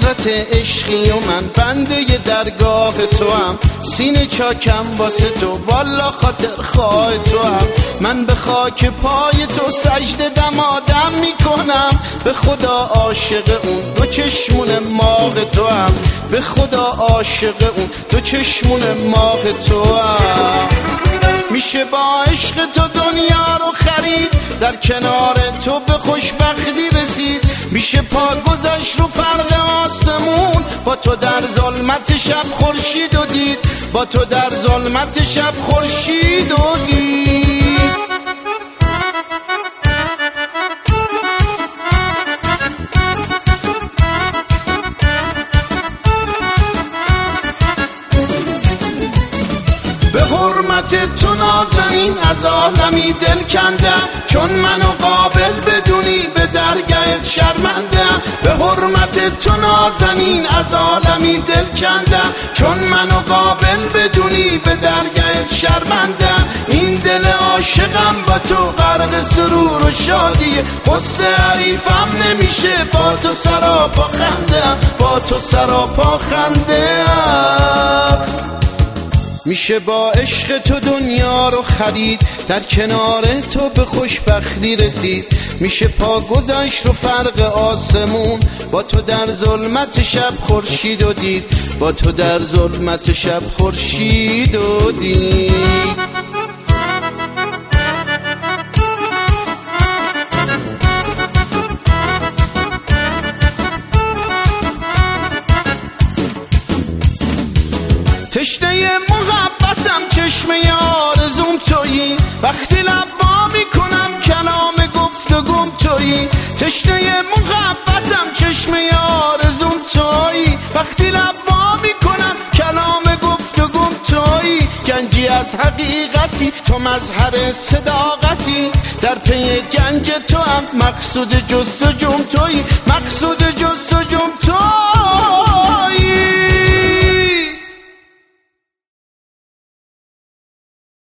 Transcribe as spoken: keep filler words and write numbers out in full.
حضرت عشقی و من بنده درگاه تو هم، سینه چاکم واسه تو والا خاطر خواه تو هم. من به خاک پای تو سجده دمادم میکنم، به خدا عاشق اون دو چشمون ماه تو هم، به خدا عاشق اون دو چشمون ماه تو هم. میشه با عشق تو دنیا رو خرید، در کنار تو به خوشبختی رسید. میشه پا گذاشت رو فرق آسمون، با تو در ظلمت شب خورشید و دید، با تو در ظلمت شب خورشید و دید. به حرمت تو نازنین از عالمی دل کندم، چون منو قابل بدونی به درگاهت شرمندم. به حرمت تو نازنین از عالمی دل کندم، چون منو قابل بدونی به درگاهت شرمندم. این دل عاشقم با تو غرق سرور و شادیه، قصه حریفم نمیشه با تو سراپا خنده، با تو سراپا خنده. میشه با عشق تو دنیا رو خرید، در کنار تو به خوشبختی رسید. میشه پا گذاشت رو فرق آسمون، با تو در ظلمت شب خورشید و دید، با تو در ظلمت شب خورشید و دید. تشنه محبتم چشمه آرزوم تویی، وقتی لب وا میکنم کلام گفتگوم تویی. تشنه محبتم چشمه آرزوم تویی، وقتی لب وا میکنم کلام گفتگوم تویی. گنجی از حقیقتی تو مظهر صداقتی، در پی گنج تو هم مقصود جستجوم تویی،